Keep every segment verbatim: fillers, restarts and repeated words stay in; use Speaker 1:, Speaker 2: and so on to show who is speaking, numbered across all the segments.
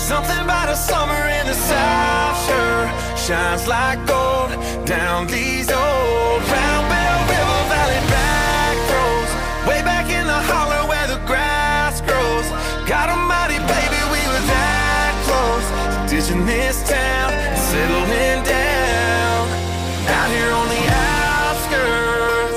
Speaker 1: Something about a summer in the South sure shines like gold down these old Round Bell River Valley back roads, way back in the holler where the grass grows. God almighty, baby, we were that close to ditching this town and settling down out here on the outskirts.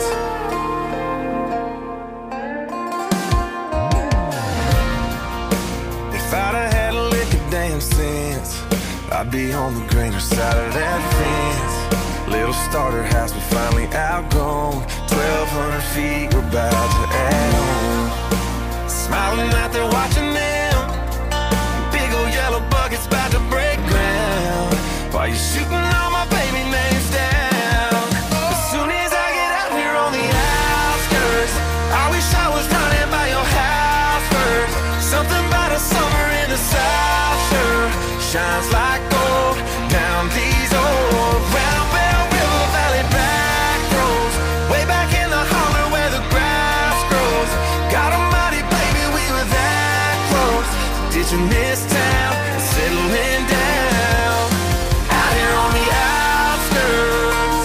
Speaker 1: If I'd have had a lick of damn sense, I'd be on the greener side of that fence. Little starter house we finally outgrown. Twelve hundred feet, we're about to add on. Smiling out there watching them. Big old yellow buckets about to break ground. While you're shooting all my baby names down. As soon as I get out here on the outskirts, I wish I was running by your house first. Something about a summer in the South sure shines like gold down these old Round Bell River Valley back roads, way back in the holler where the grass grows. God almighty, baby, we were that close to ditching this town and settling down out here on the outskirts.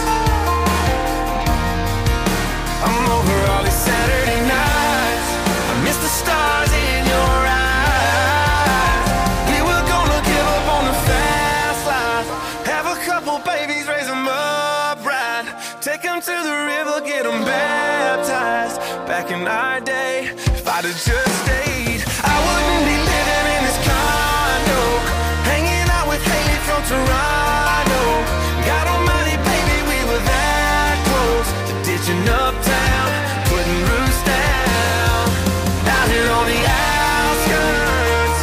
Speaker 1: I'm over all these Saturday nights, I miss the stars in your eyes. We were gonna give up on the fast life, have a couple babies, raise them up right, take them to the river, get them baptized. Back in our day, if I'd have just stayed, I wouldn't be living in this condo, hanging out with Haley from Toronto. God almighty, baby, we were that close to ditching uptown, putting roots down out here on the outskirts.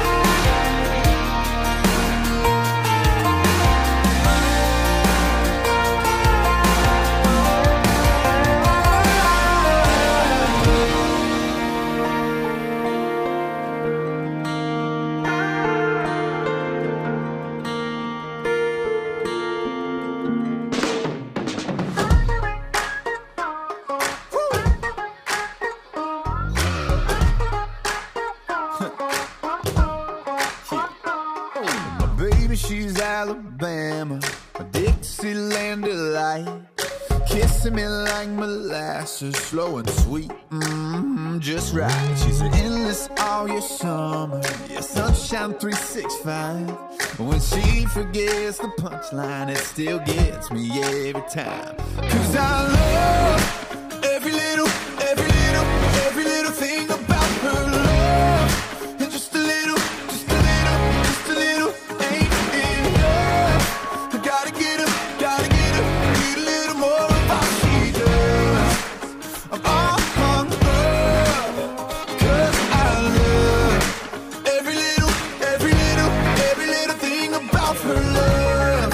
Speaker 2: Baby, she's Alabama, a Dixieland delight. Kissing me like molasses, slow and sweet, mm-hmm, just right. She's endless all your summer, yeah, sunshine three sixty-five. When she forgets the punchline, it still gets me every time. Cause I love every little, every little, every little thing about her love. And just a little, just a little, just a little ain't enough. I gotta get her, gotta get her, need a little more of what she does. I'm all hung up, cause I love every little, every little, every little thing about her love.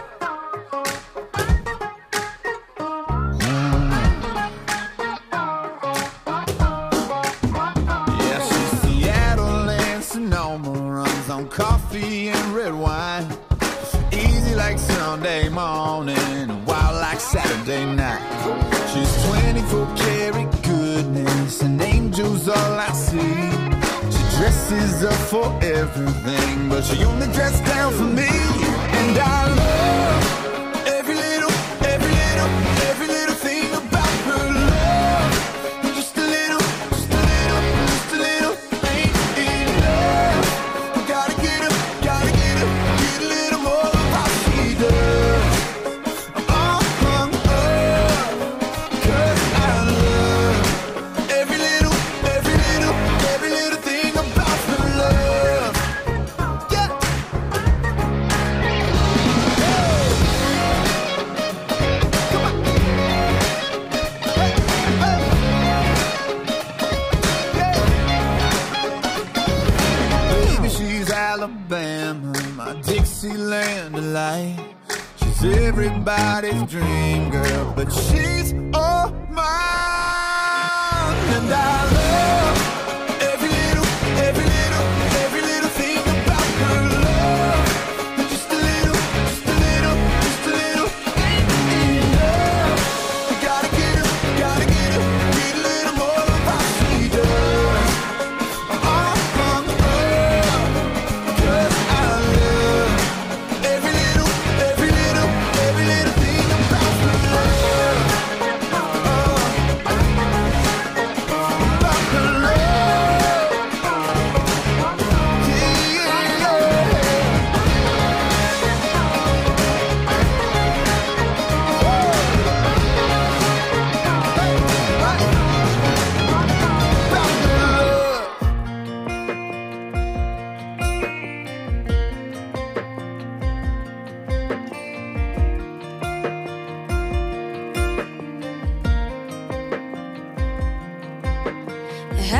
Speaker 2: Yeah, she's Seattle and Sonoma, runs on coffee and red wine. Easy like Sunday morning, wild like Saturday night. She's twenty-four karat goodness, and angels all I see. She dresses up for everything, but she only dressed down for me. And I love every little, every little, every little thing about her love. And just a little, just a little, just a little ain't enough. I gotta get her, gotta get her, get a little more of how she does. I'm all hung up, cause I love every little, every little, every little thing about her love. Yeah. Come on. Hey, hey. Yeah. Baby, she's Alabama, my Dixieland delight. She's everybody's dream girl, but she's all mine. And I love every little, every little, every little thing about her love. And just a little, just a little, just a little ain't enough. I gotta get her, gotta get her, get a little more of how she does. I'm all hung up, cause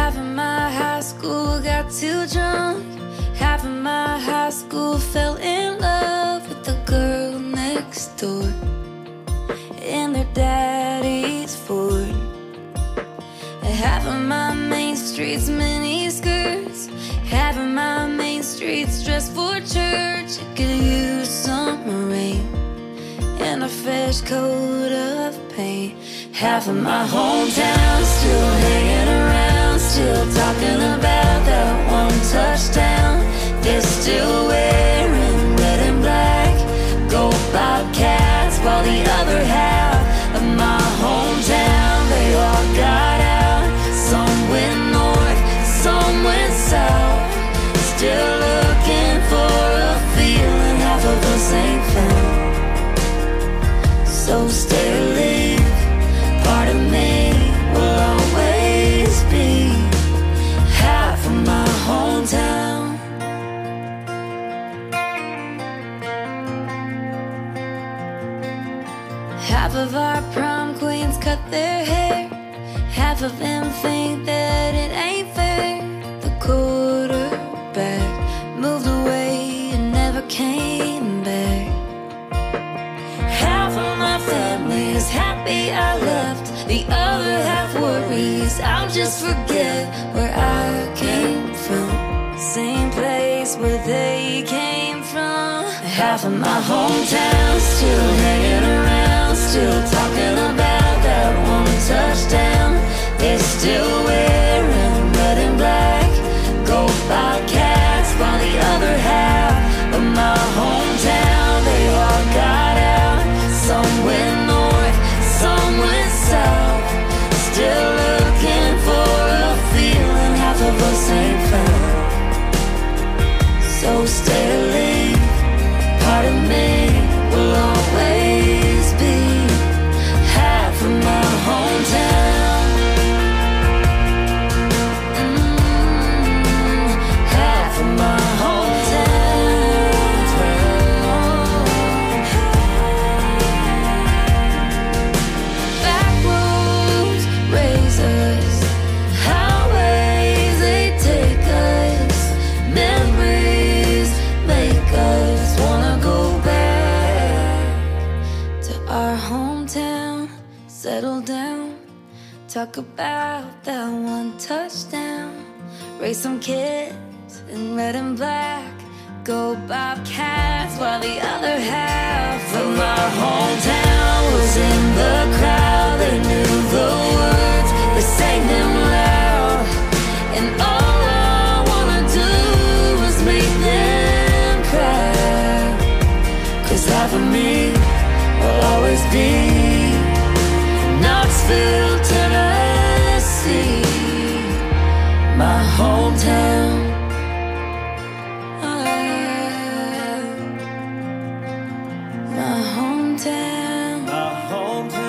Speaker 3: Half of my high school got too drunk. Half of my high school fell in love with the girl next door in their daddy's Ford. Half of my main street's mini skirts. Half of my main street's dressed for church. It could use some rain and a fresh coat of paint. Half of my hometown still hanging around, still talking about that one touchdown. They're still wearing red and black, go Bobcats, while the other half of my hometown, they all got out. Some went north, some went south, still looking for a feeling half of us ain't found. So stay or leave, part of me will always be half of my hometown. Half of our prom queens cut their hair. Half of them think that it ain't fair. The quarterback moved away and never came back. Half of my family is happy I left. The other half worries I'll just forget where I came from. Same place where they came from. Half of my hometown still hanging around, still talking about that one touchdown. They're still wearing red and black, go Bobcats, while the other half of my hometown, they all got out. Some went north, some went south, still looking for a feeling half of us ain't found. So stay or leave, part of me will always be half of my hometown. Mm, half of my hometown. Back roads raise us, highways they take us, memories make us wanna go back to our hometown, settle down, talk about that one touchdown, raise some kids in red and black, go Bobcats, while the other half of my hometown was in the crowd. They knew the words, they sang them loud, and all I wanna do was make them cry. Cause half of me will always be Knoxville, Tennessee, my hometown. Ah, my hometown.
Speaker 4: My hometown.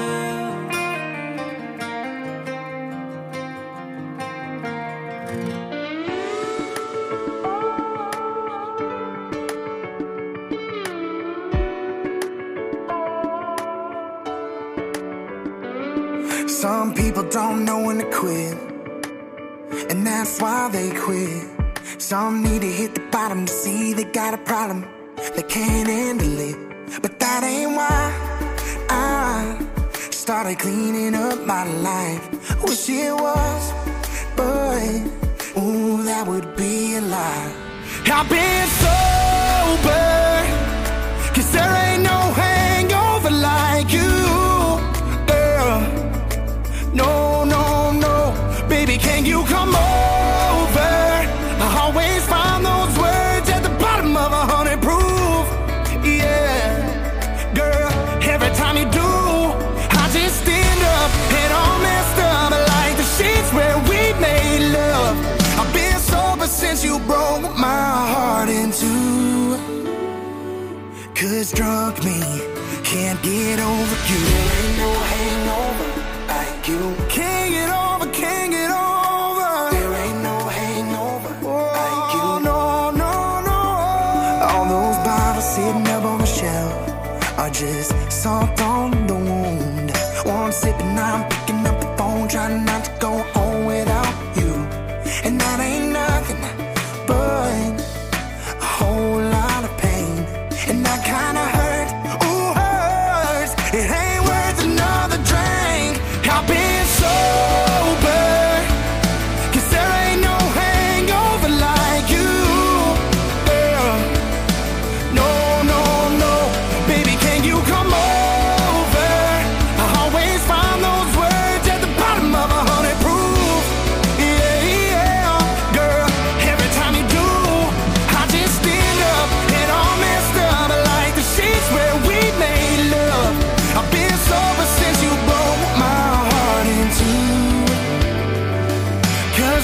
Speaker 5: Some people don't know when to quit, and that's why they quit. Some need to hit the bottom to see they got a problem, they can't handle it. But that ain't why I started cleaning up my life. Wish it was, but ooh, that would be a lie. I've been sober, cause there ain't no hangover like you, girl. No, no, no, baby, can you come over? I always find those words at the bottom of a hundred proof. Yeah, girl, every time you do, I just stand up and all messed up like the sheets where we made love. I've been sober since you broke my heart in two. Cause drunk me can't get over you. There ain't no hangover like you. Can't get over, can't get over. There ain't no hangover like you. No, no, no. All those bottles sitting up on the shelf are just salt on the wound. One sip and I'm picking up the phone, trying not to go home without you.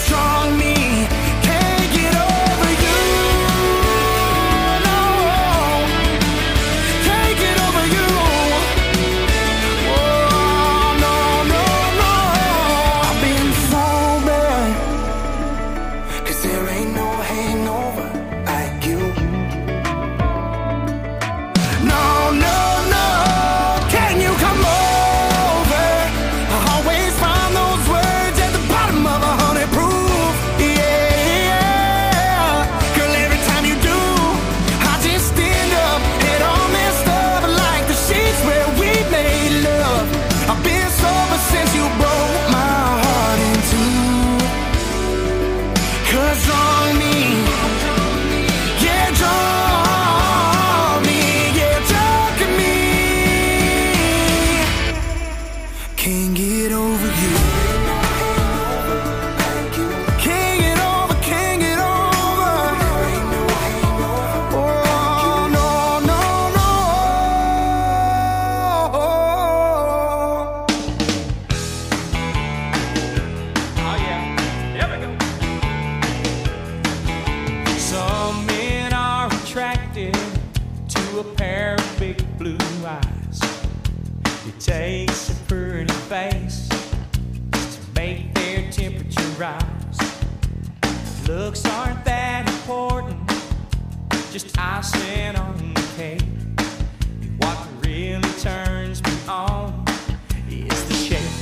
Speaker 5: strong me can't get over you. No, can't get over you. Oh, no, no, no. I've been sober, 'cause there ain't no hangover like you. No, no, no. Can you come over? I always find those words at the bottom of a honey proof. Yeah, girl, every time you do, I just end up head all messed up like the sheets where we made love. I've been sober since you broke my heart in two. 'Cause wrong me, yeah, draw me, yeah, drunk me. Can't get over you. Can't get over, can't get over. Oh, no, no, no.
Speaker 4: Oh yeah, there we go. Some men are attracted to a pair of big blue eyes. It takes a pretty face to make their temperature rise. Looks aren't that important, just icing on the cake. What really turns me on is the shake.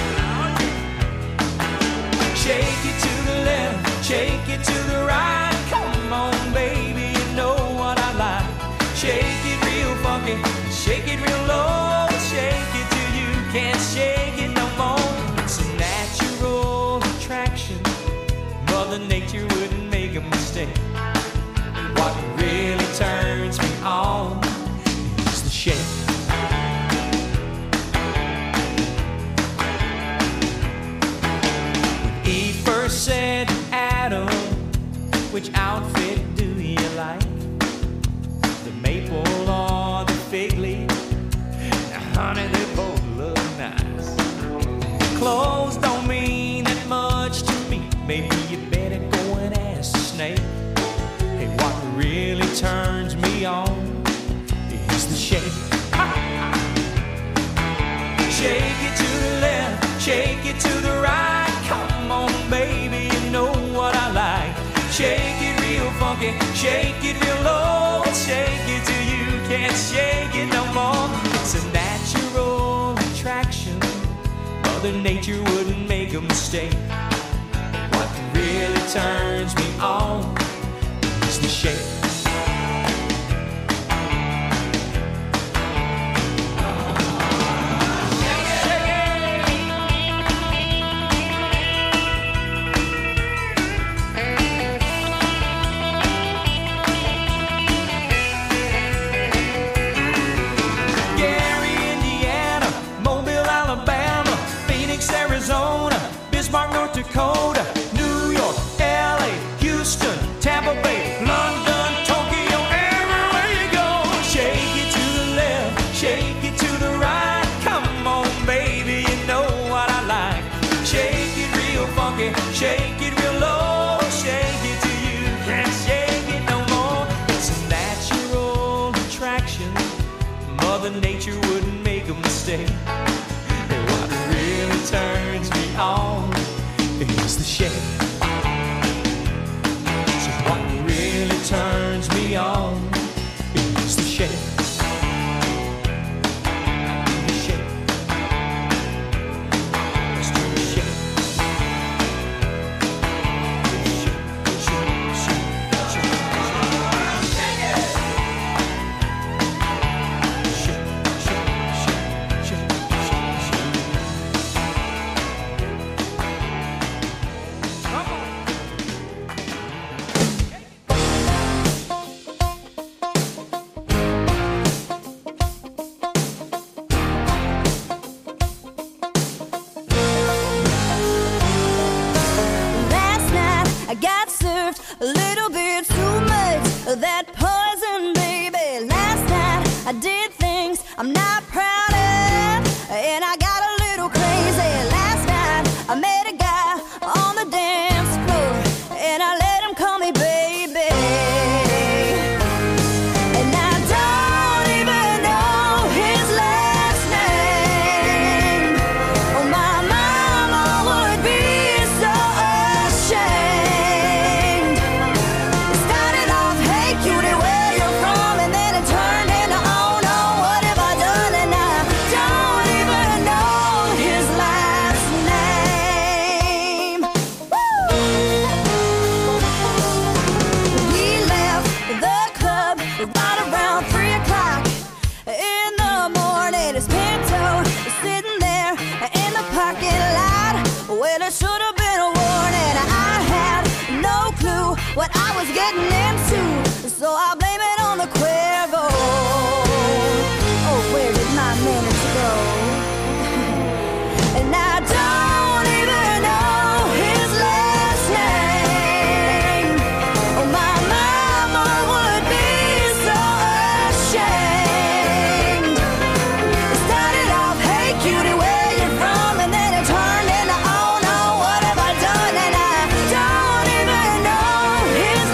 Speaker 4: Shake it to the left, shake it to the right. Come on, baby, you know what I like. Shake it real funky, shake it real low. Shake it till you can't shake it no more. It's a natural attraction. Mother Nature wouldn't make a mistake. What really turns me on is the shake. Eve first said to Adam, which outfit do you like? The maple or the fig leaf? Now, honey, they both look nice. Clothes don't mean that much to me. Maybe you better go and ask the snake. Hey, what really turns me on is the shake. Shake it to the left, shake it to the right. Come on, baby, you know what I like. Shake it real funky, shake it real low. Shake it till you can't shake it no more. It's a natural attraction. Mother Nature wouldn't make a mistake. What really turns me on is the shake. Gary, Indiana, Mobile, Alabama, Phoenix, Arizona, Bismarck, North Dakota, New York, L A, Houston, Tampa Bay, London, Tokyo, everywhere you go. Shake it to the left, shake it to the right. Come on, baby, you know what I like. Shake it real funky, shake it real low. Shake it till you can't shake it no more. It's a natural attraction. Mother Nature wouldn't make a mistake. And what really turns me on is the shake. So what really turns me on is the shake. The shake. Let's do the shake. Shake, shake, shake, shake, shake. Shake, shake, shake, shake, shake, shake. Come on.
Speaker 3: Last night I got served a little bit too much of that poison, baby. Last night I did things I'm not proud of, and I got a little crazy. Last night I met a guy on the dance
Speaker 6: what I was getting into. So I blame it on the Cuervo. Oh, where did my manners go? And I don't even know his last name. Oh, my mama would be so ashamed. It started off, hey cutie, where you from? And then it turned into, oh no, what have I done? And I don't even know his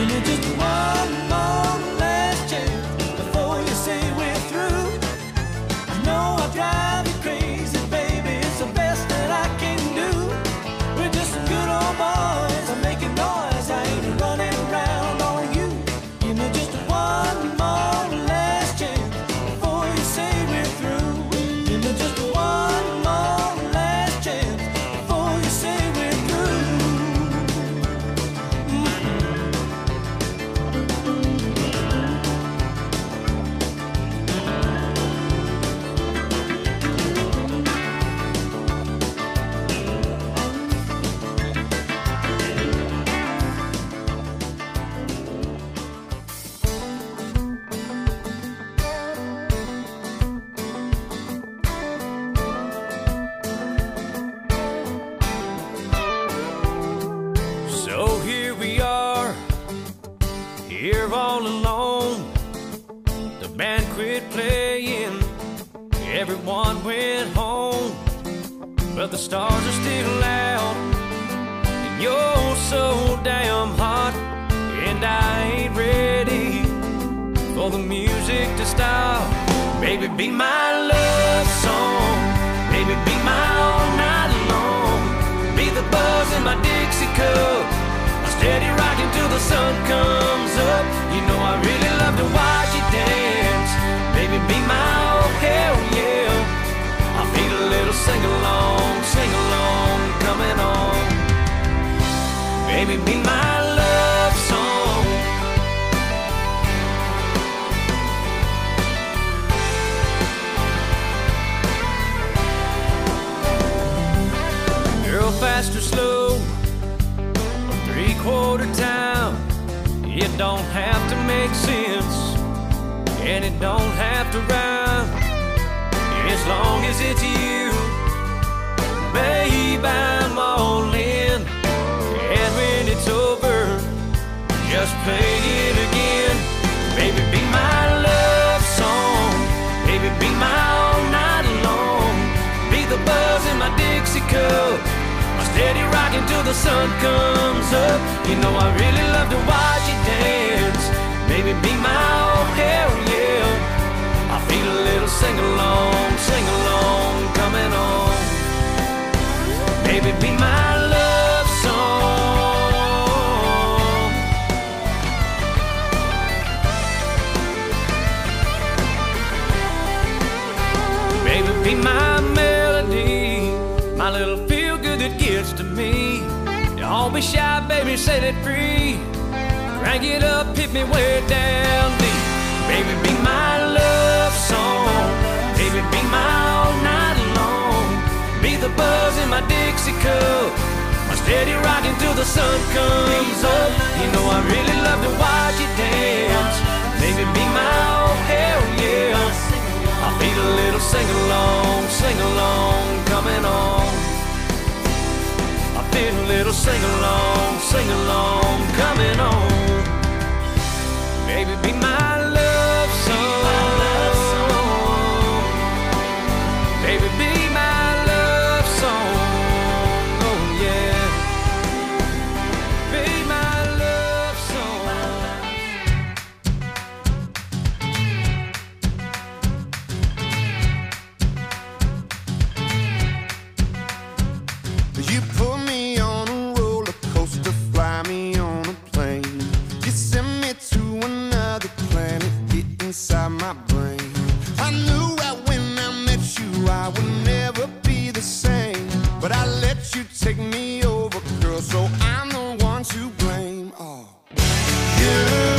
Speaker 4: Give me just one more last chance before you say we're through. I know I drive you crazy, baby, it's the best that I can do. We're just good old boys, I'm making noise, I ain't running around on you. Give me just one more last chance before you say we're through. Give me just one more last chance before you say we're through. So here we are, here all alone. The band quit playing, everyone went home, but the stars are still out, and you're so damn hot, and I ain't ready for the music to stop. Baby, be my love song, baby, be my all night long. Be the buzz in my Dixie cup, I'm steady rocking till the sun comes up. You know I really love to watch you dance. Baby, be my oh hell yeah. I feel a little sing-along, sing-along coming on. Baby, be my love song. Girl, fast or slow, three-quarter time, it don't have to make sense, and it don't have to rhyme, as long as it's you. Babe, I'm all in, and when it's over, just play it again. Baby, be my love song, baby, be my all night long. Be the buzz in my Dixie cup, steady rocking till the sun comes up. You know I really love to watch you dance. Baby, be my oh hell yeah. I feel a little sing-along, sing-along coming on. Baby, be my love song. Baby, be my melody, my little feel-good that gets to me. Don't be shy, baby, set it free. Crank it up, hit me way down deep. Baby, be my love song. Baby, be my all night long. Be the buzz in my Dixie cup, I'm steady rocking till the sun comes up. You know I really love to watch you dance. Baby, be my oh hell yeah. I feel a little sing-along, sing-along coming on. I feel a little sing-along, sing-along coming on. Baby, be my love song. Baby, be my love song. Oh yeah. Be my love song.
Speaker 2: You put me on a roller coaster, fly me on a plane. You send me to another planet, get inside my brain. I knew right when I met you I would never be the same, but I let you take me over, girl, so I'm the one to blame. Oh, you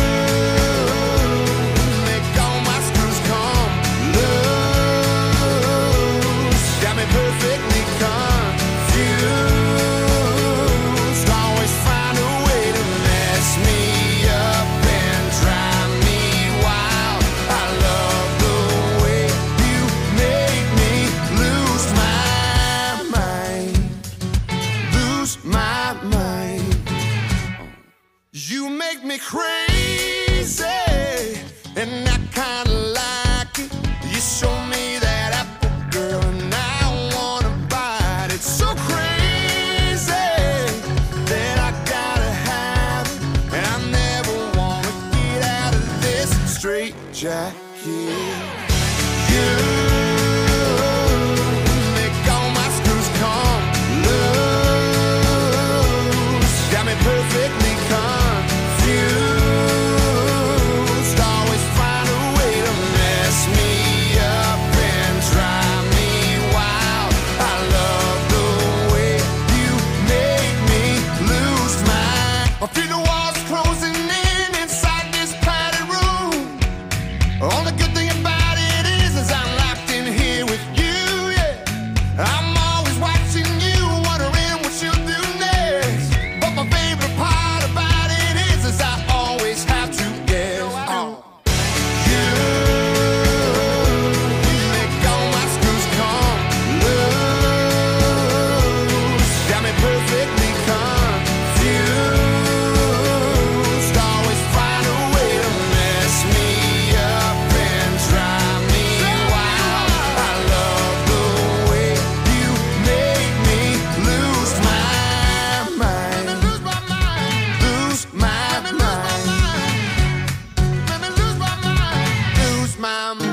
Speaker 2: make all my screws come loose, got me perfectly confused. Always find a way to mess me up and drive me wild. I love the way you make me lose my mind, lose my mind. You make me crazy, and I kinda like it. You show me that apple, girl, and I wanna bite it. So crazy that I gotta have it, and I never jacket. You make all my screws come loose. Got me perfectly confused. Always find a way to mess me up and drive me wild. I love the way you make me lose my. I feel the walls closing in inside this padded room. Only good thing about it is, is I'm locked in here with you, yeah. I'm always watching you, wondering what you'll do next. But my favorite part about it is, is I always have to guess. Oh. You make all my screws come loose. Got me perfectly confused. Always find a way to mess me up and drive me wild. I love the way you make me lose my mind. Lose my mind. Lose my mind. Lose my mind. Lose my mind.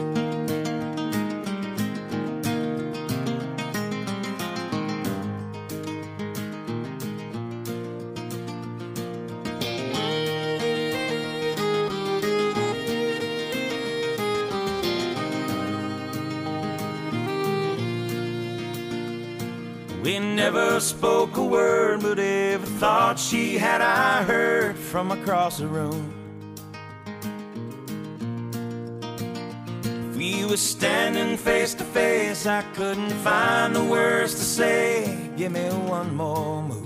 Speaker 4: We never spoke a word, but every thought she had I heard from across the room. If we were standing face to face, I couldn't find the words to say. Give me one more move.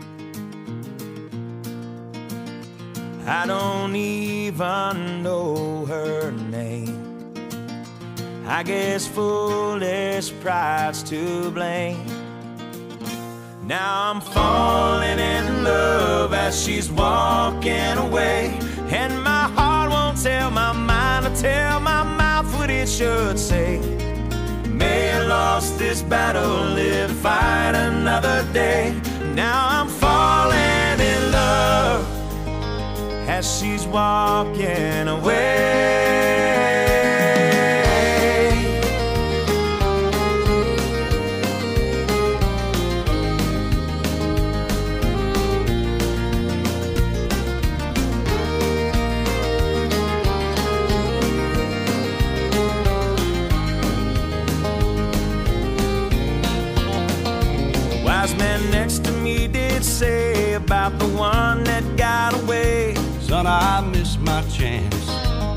Speaker 4: I don't even know her name. I guess foolish pride's to blame. Now I'm falling in love as she's walking away, and my heart won't tell my mind to tell my mouth what it should say. May I lost this battle, live to fight another day. Now I'm falling in love as she's walking away. Man next to me did say about the one that got away.
Speaker 7: Son, I missed my chance.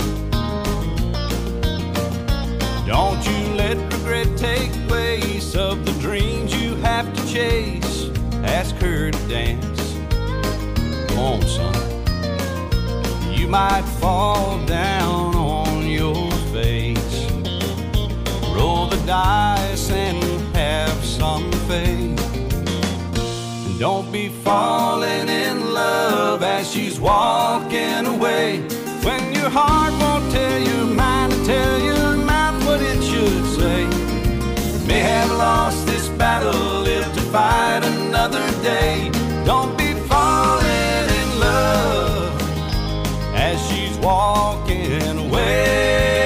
Speaker 7: Don't you let regret take place of the dreams you have to chase. Ask her to dance. Come on, son. You might fall down on your face. Roll the dice and have some faith. Don't be falling in love as she's walking away, when your heart won't tell your mind to tell your mouth what it should say. May have lost this battle, live to fight another day. Don't be falling in love as she's walking away.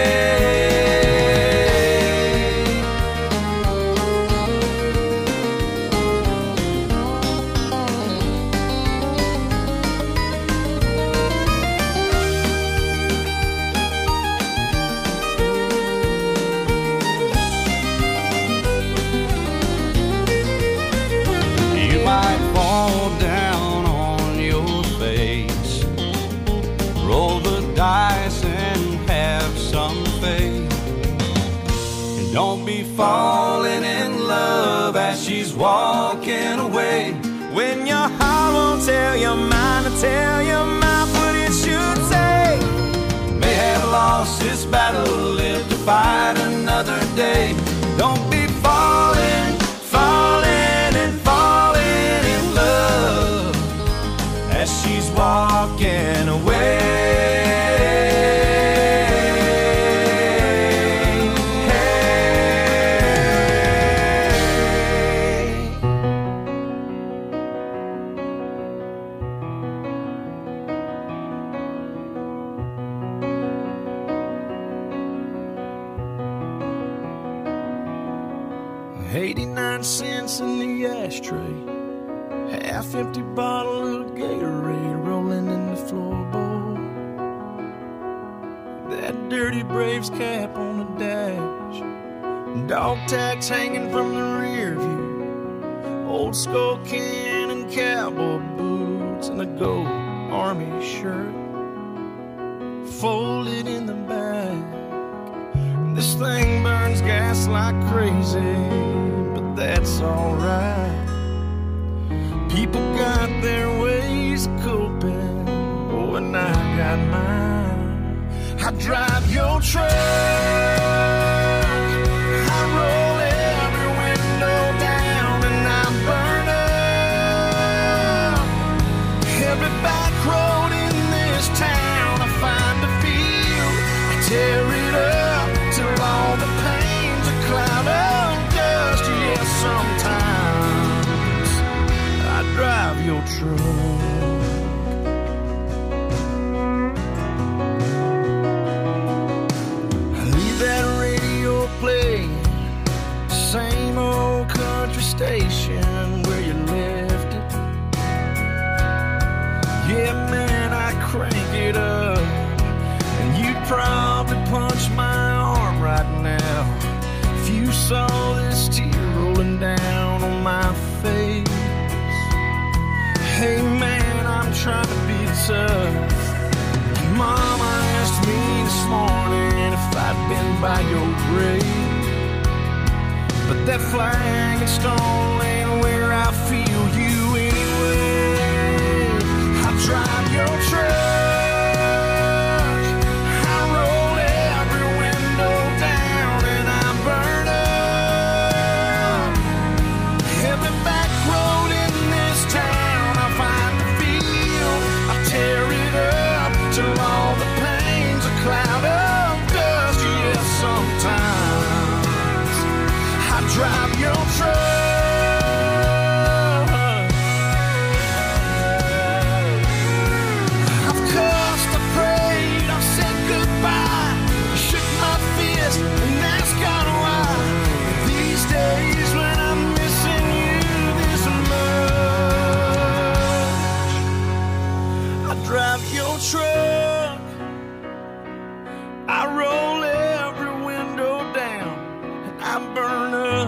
Speaker 7: Don't be falling in love as she's walking away,
Speaker 4: when your heart won't tell your mind to tell your mouth what it should say.
Speaker 7: May have lost this battle, live to fight another day. Don't be falling, falling and falling in love as she's walking away.
Speaker 8: eighty-nine cents in the ashtray, half empty bottle of Gatorade rolling in the floorboard. That dirty Braves cap on the dash, dog tags hanging from the rear view, old skull can and cowboy boots, and a gold army shirt folded in the back. This thing burns gas like crazy, but that's alright. People got their ways of coping, oh, and I got mine. I drive your truck, I roll every window down, and I burn up every back road in this town. I find a field, I tear it up till all the pain's a cloud of dust. Yeah, sometimes I drive your truck. I leave that radio playing, same old country station where you left it. Yeah, man, I crank it up, and you'd probably punch my arm right now if you saw this tear rolling down on my face. Hey man, I'm trying to be tough. Mama asked me this morning if I'd been by your grave, but that flag and stone ain't where I feel you anyway. I drive your truck, cloud of dust. Yeah, sometimes I drive your truck. I've cussed, I prayed, I've said goodbye, shook my fist and asked God why. These days when I'm missing you this much, I drive your truck, I roll every window down, and I burn up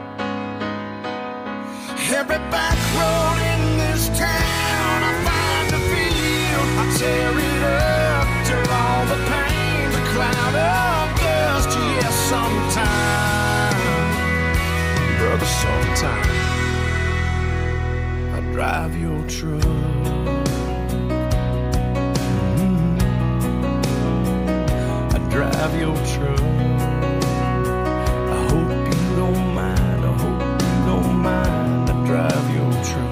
Speaker 8: every back road in this town. I find a field, I tear it up till all the pain's a cloud of dust. Yeah, sometime, brother, sometime I drive your truck. Drive your truck. I hope you don't mind, I hope you don't mind. I drive your truck.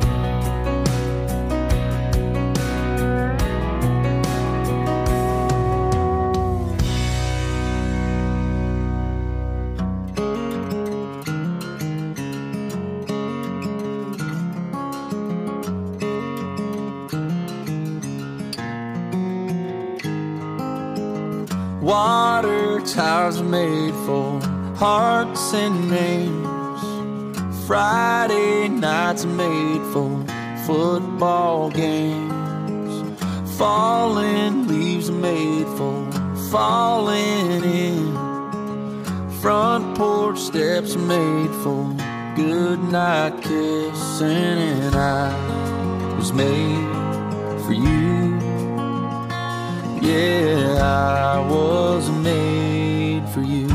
Speaker 9: Water towers are made for hearts and names. Friday nights are made for football games. Falling leaves are made for falling in. Front porch steps are made for good night kissing. And I was made for you. Yeah, I was made for you.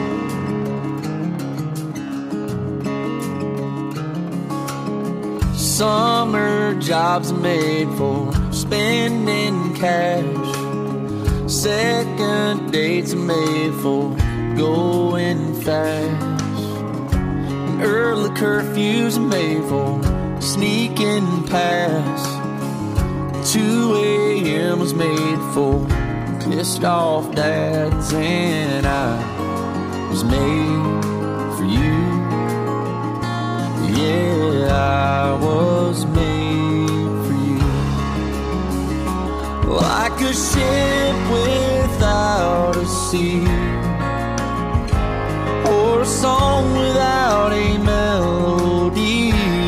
Speaker 9: Summer jobs are made for spending cash. Second dates are made for going fast. And early curfews are made for sneaking past. two a.m. was made for pissed off dads, and I was made for you. Yeah, I was made for you. Like a ship without a sea, or or a song without a melody.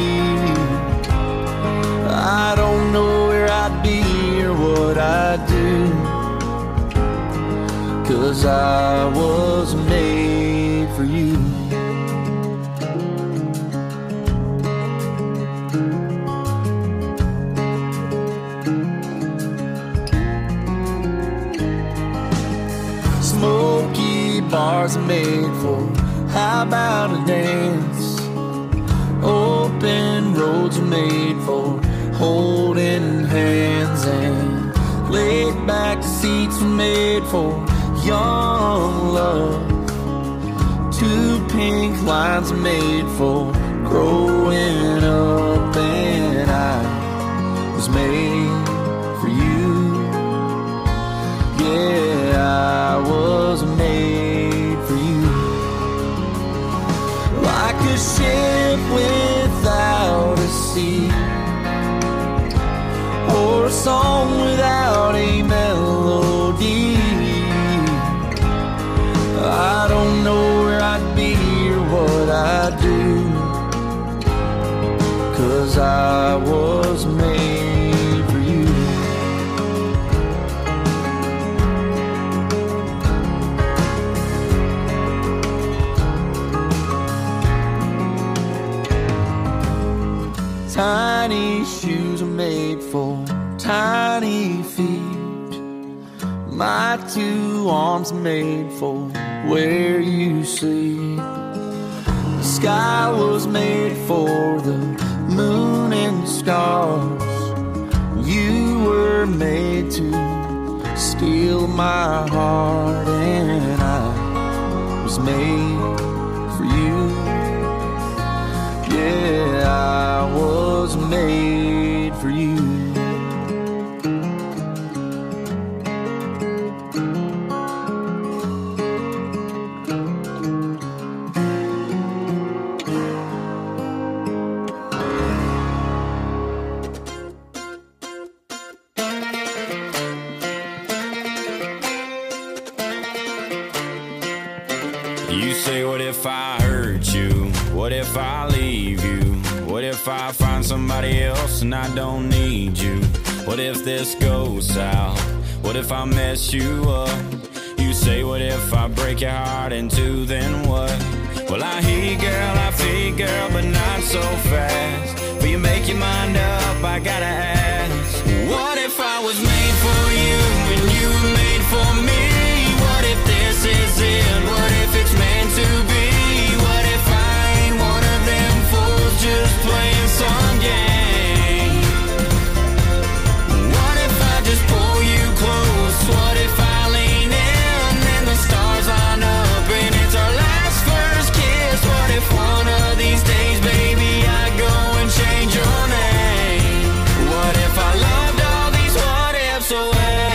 Speaker 9: I don't know where I'd be or what I'd do, 'cause I was made for you. Smoky bars are made for, how about a dance? Open roads are made for holding hands, and laid back seats are made for young love. Two pink lines are made for growing up, and I was made for you. Yeah, I was made for you. Like a ship without a sea, or a song without a melody. I don't know where I'd be or what I'd do, 'cause I was made for you. Tiny shoes are made for tiny feet. My two arms are made for where you sleep. The sky was made for the moon and stars. You were made to steal my heart, and I was made for you. Yeah, I was made for you.
Speaker 10: You say, what if I hurt you? What if I leave you? What if I find somebody else and I don't need you? What if this goes south? What if I mess you up? You say, what if I break your heart in two, then what? Well, I hear you, girl, I feel you, girl, but not so fast. Will you make your mind up? I gotta ask. What if I was made for you and you were made for me? What if this is it? What if it's meant to be? What if I ain't one of them fools just playing some game? What if I just pull you close? What if I lean in and the stars line up and it's our last first kiss? What if one of these days, baby, I go and change your name? What if I loved all these what ifs away?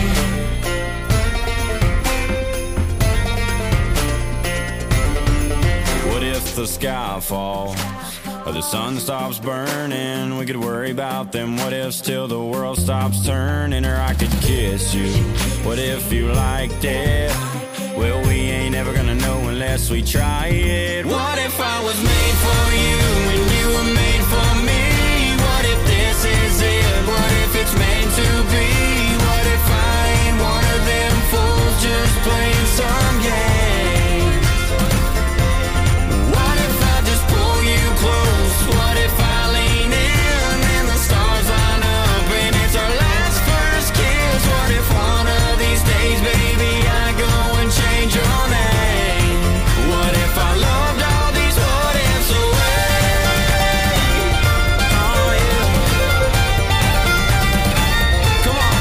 Speaker 10: What if the sky falls or the sun stops burning? We could worry about them what ifs till the world stops turning. Or I could kiss you. What if you liked it? Well, we ain't ever gonna know unless we try it. What if I was made for you and you were made for me? What if this is it? What if it's meant to be? What if I ain't one of them fools just playing some game? What if I just pull you close? What if I lean in and the stars line up and it's our last first kiss? What if one of these days, baby, I go and change your name? What if I loved all these what ifs away? Oh yeah. Come on.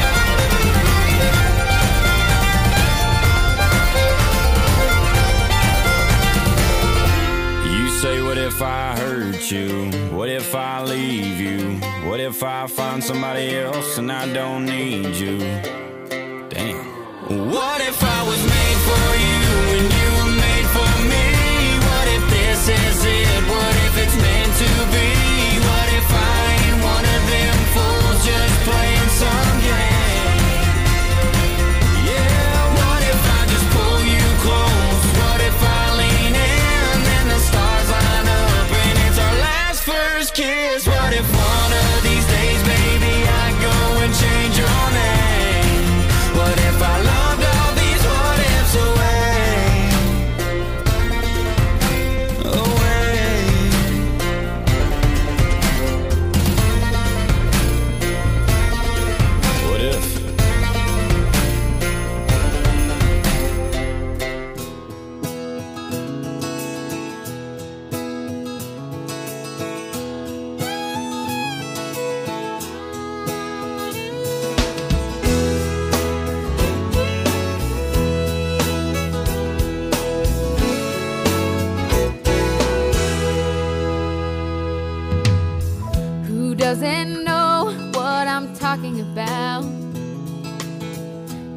Speaker 10: You say, what if I hurt you? What if I leave you? What if I find somebody else and I don't need you? Damn. What if I was made for you and you were made for me? What if this is it? What if it's meant to be? What if I ain't one of them fools just playing some game? Yeah, what if I just pull you close? What if I lean in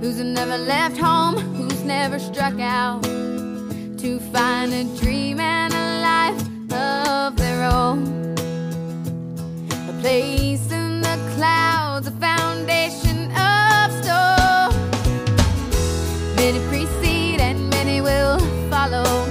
Speaker 11: who's never left home, who's never struck out to find a dream and a life of their own. A place in the clouds, a foundation of stone. Many precede and many will follow.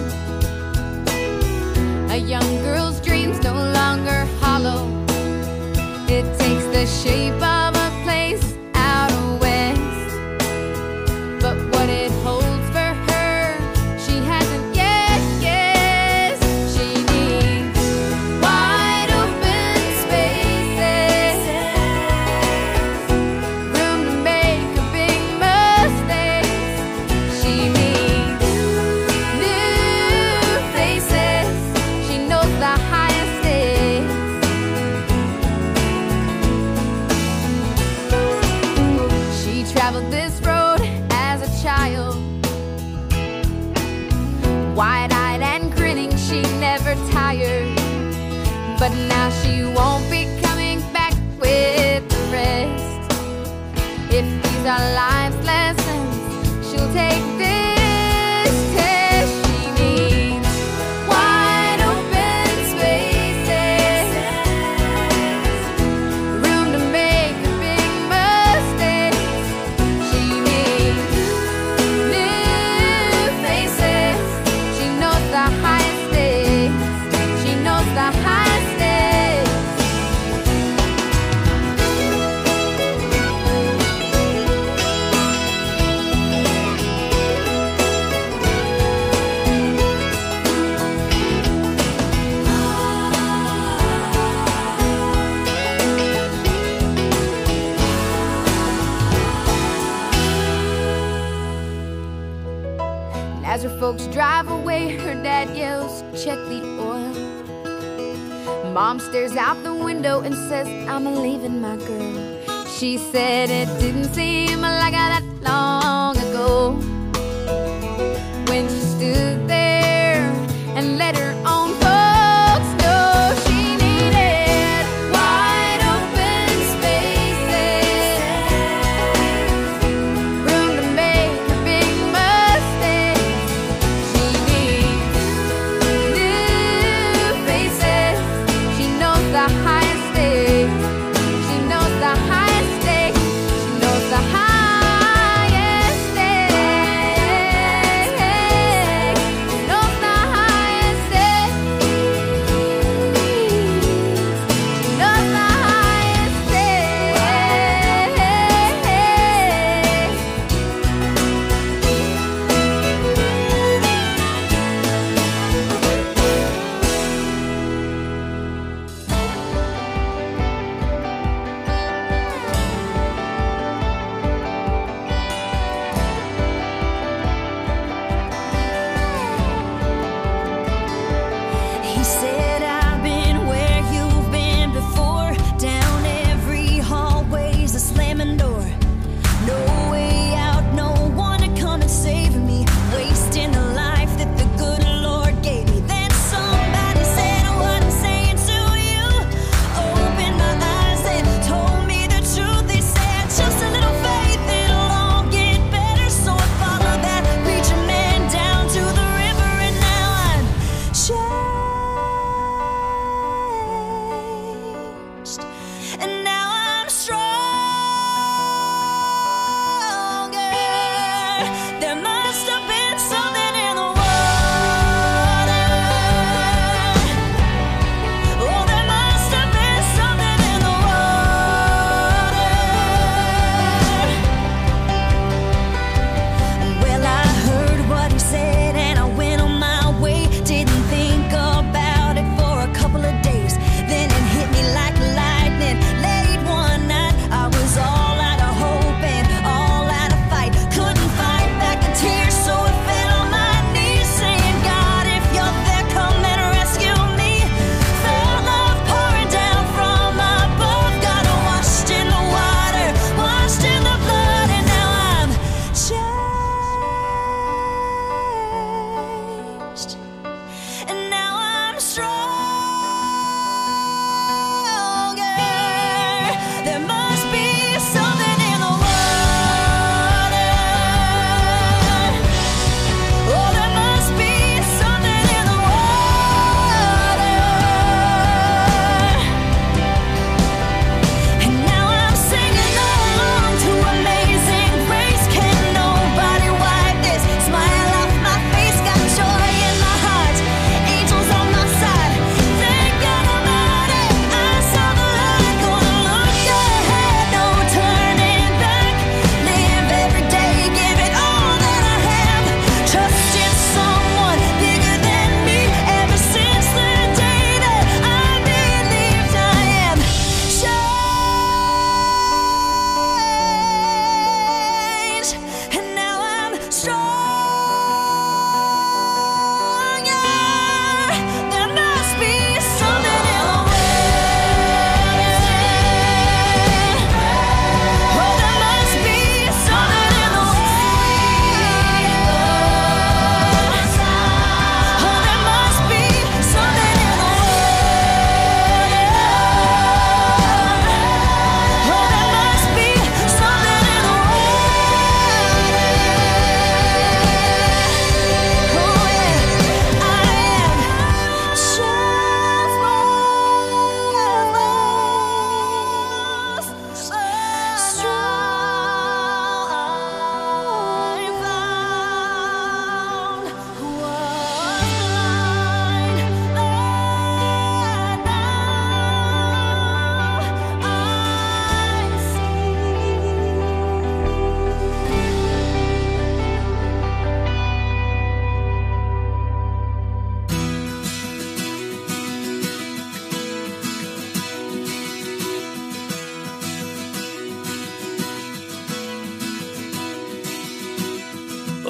Speaker 11: A young girl's dreams no longer hollow. It takes the shape of a place out west, but what it holds for her, she hasn't yet guessed. She needs wide open spaces, room to make her big mistakes. She needs new faces. She knows the highest stakes. She traveled this road as a child, wide-eyed and grinning, she never tired. But now she won't be coming back with the rest. If these are life's lessons, she'll take this test. She needs wide open spaces, room to make her big mistakes. She needs new faces. She knows the highest stakes. She knows the highest stakes. As her folks drive away, her dad yells, "Check the oil." Mom stares out the window and says, "I'm leaving my girl." She said it didn't seem like that long ago when she stood there and let her own folks know she needed wide open spaces, room to make her big mistakes. She needs new faces. She knows the highest stakes. She knows the highest stakes. She knows the highest.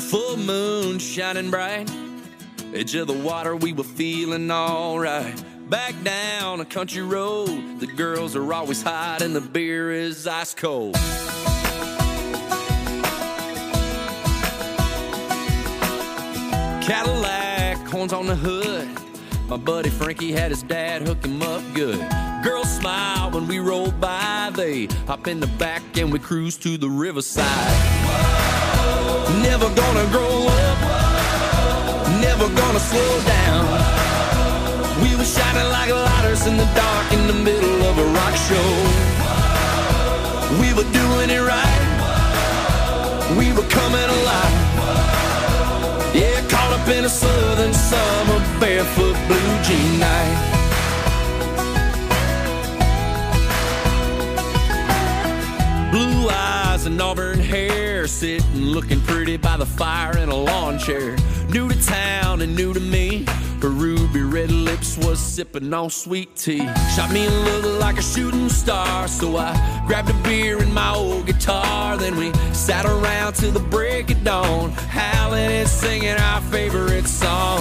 Speaker 9: full moon shining bright, edge of the water, we were feeling alright. Back down a country road, the girls are always hot and the beer is ice cold. Cadillac, horns on the hood, my buddy Frankie had his dad hook him up good. Girls smile when we roll by, they hop in the back and we cruise to the riverside. Never gonna grow up, never gonna slow down. We were shining like lighters in the dark in the middle of a rock show. We were doing it right, we were coming alive. Yeah, caught up in a southern summer, barefoot blue jean night. Blue eyes and auburn hair, sitting looking pretty by the fire in a lawn chair. New to town and new to me, her ruby red lips was sipping on sweet tea. Shot me a look like a shooting star, so I grabbed a beer and my old guitar. Then we sat around till the break of dawn, howling and singing our favorite song.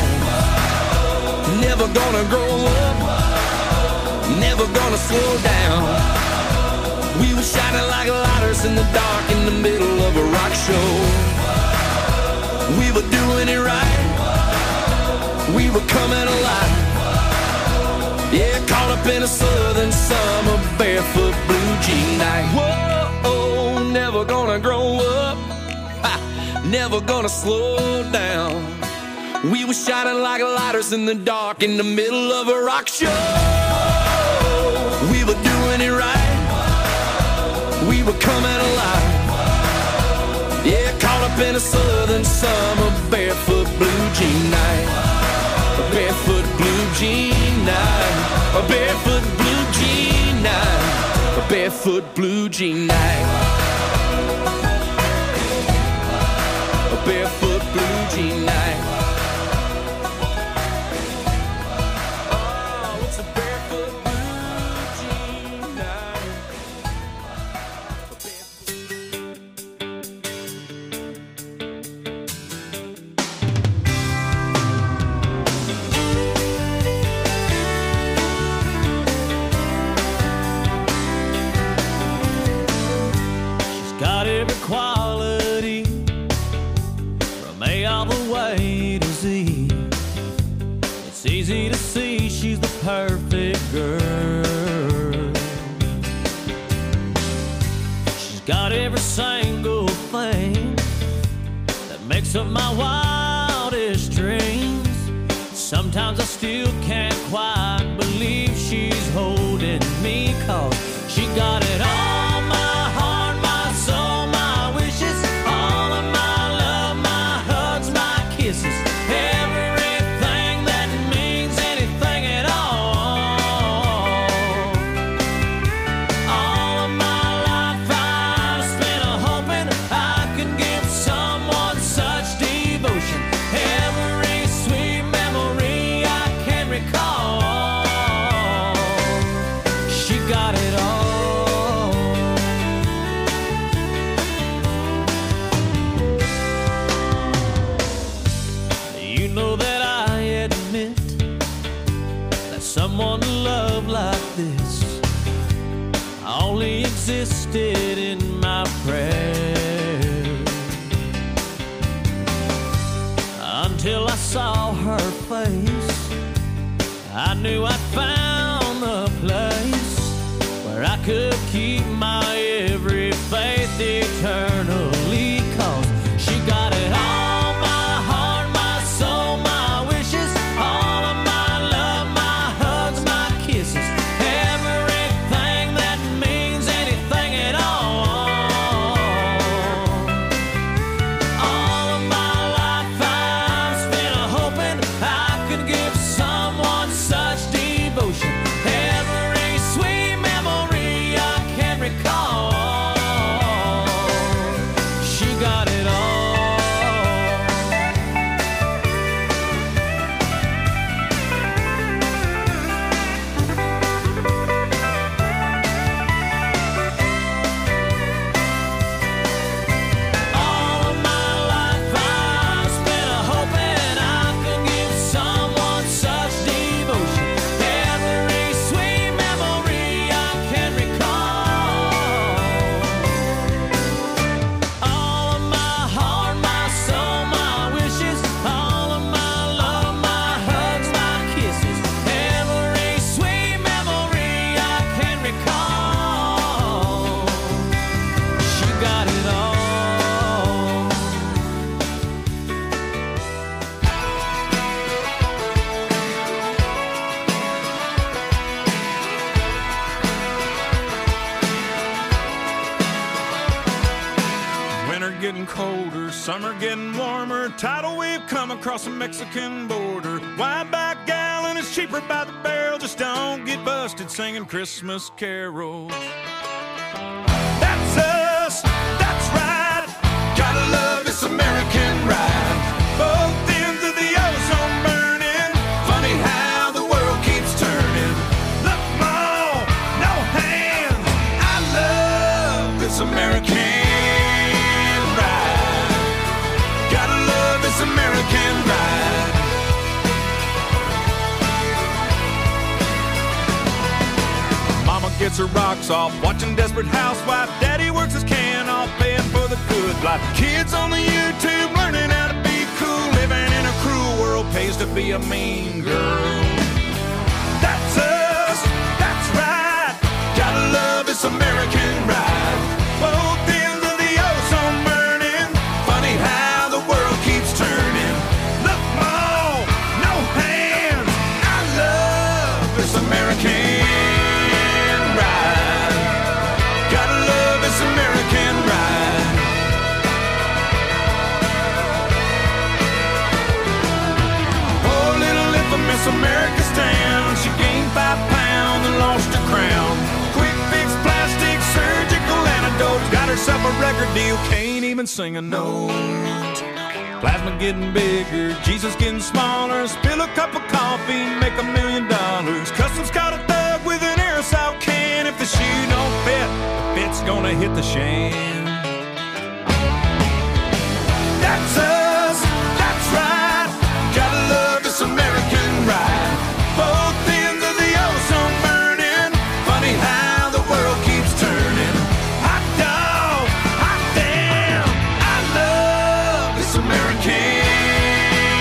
Speaker 9: Never gonna grow up, never gonna slow down. We were shining like lighters in the dark in the middle of a rock show. We were doing it right, we were coming alive. Yeah, caught up in a southern summer, barefoot blue jean night. Whoa, never gonna grow up, ha, never gonna slow down. We were shining like lighters in the dark in the middle of a rock show. We were doing it right, we were coming alive. Yeah, caught up in a southern summer, barefoot blue jean night. A barefoot blue jean night, a barefoot blue jean night, a barefoot blue jean night, a barefoot blue jean night. Oh, it's a barefoot blue jean night.
Speaker 4: Got every quality from A all the way to Z. It's easy to see she's the perfect girl. She's got every single thing that makes up my wildest dreams. Sometimes I still can't quite believe she's holding me, 'cause she got it all. Someone to love like this only existed in my prayers, until I saw her face. I knew I'd found the place where I could keep my every faith eternally, 'cause she got it all. All of my life
Speaker 7: Winter getting colder, summer getting warmer. Tidal wave come across the Mexican border. Wide back gallon is cheaper by the barrel. Just don't get busted singing Christmas carols. That's us, that's right. Gotta love this American ride. Both ends of the ozone burning. Funny how the world keeps turning. Look, Mom, no hands. I love this American ride. Gotta love this American ride. Mama gets her rocks off, watching Desperate Housewife. Daddy works his can off, paying for the good life. Kids on the YouTube learning how to be cool. Living in a cruel world pays to be a mean girl. That's us, that's right. Gotta love this American ride. Both ends of the ozone burning. Funny how the world keeps turning. Look, Mom, no hands. I love this American ride. Gotta love this American ride. Poor little infamous America's town. She gained five pounds and lost her crown. Quick fix, plastic, surgical antidotes. Got herself a record deal, can't even sing a note. Plasma getting bigger, Jesus getting smaller. Spill a cup of coffee, make a million dollars. Customs caught a thug with an aerosol can. If the shoe don't fit, the fit's gonna hit the shan.